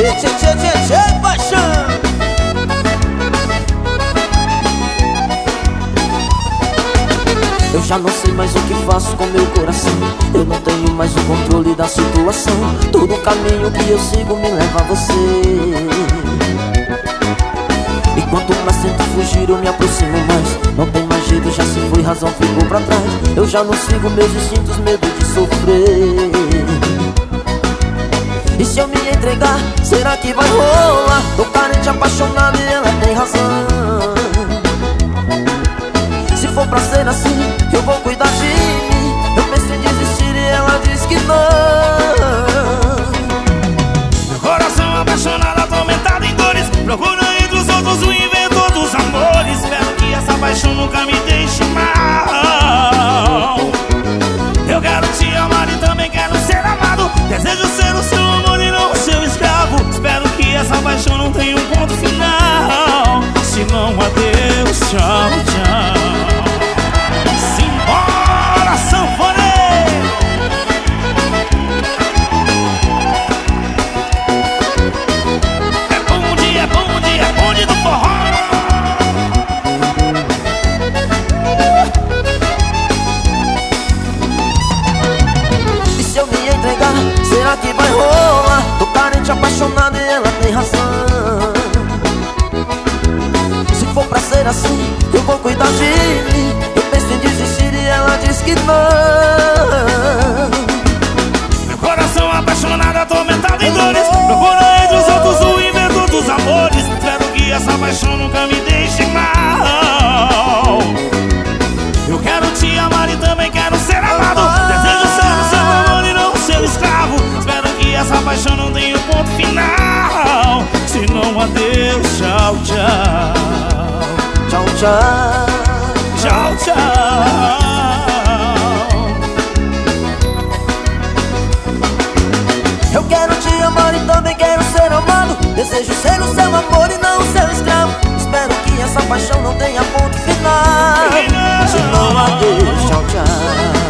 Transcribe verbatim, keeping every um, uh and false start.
Tchê, tchê, tchê, tchê, tchê, paixão. Eu já não sei mais o que faço com meu coração. Eu não tenho mais o controle da situação. Todo caminho que eu sigo me leva a você. E quanto mais tento fugir eu me aproximo mais. Não tem mais jeito, já se foi, razão ficou pra trás. Eu já não sigo meus instintos, medo de sofrer. E se eu me entregar, será que vai rolar? Tô carente, apaixonado e ela tem razão. Se for pra ser assim, eu vou cuidar de mim. Eu penso em desistir e ela diz que não. Meu coração apaixonado, atormentado em dores, procura entre os outros o inventor dos amores. Espero que essa paixão nunca me deixe mal. Eu quero te amar e também quero ser amado. Desejo ser o seu amor e não o seu escravo. Espero que essa paixão não tenha um ponto final. Se não, adeus, tchau, tchau. Simbora, sanfoneiro! É bonde, é bonde, é bonde do forró. E se eu me entregar, será que vai rolar? Tô carente, apaixonado e ela tem razão. Se for pra ser assim, eu vou cuidar de mim. Eu penso em desistir e ela diz que não. Meu coração apaixonado, atormentado em dores, procura entre os outros o inventor dos amores. Espero que essa paixão nunca me deixe mal. Eu quero te amar e também quero ser amado. Desejo ser o seu amor e não o seu escravo. Espero que essa paixão não tenha um ponto final. Se não, adeus, tchau, tchau. Tchau, tchau. Tchau, tchau. Eu quero te amar e também quero ser amado. Desejo ser o seu amor e não o seu escravo. Espero que essa paixão não tenha ponto final. Se não, adeus, tchau, tchau.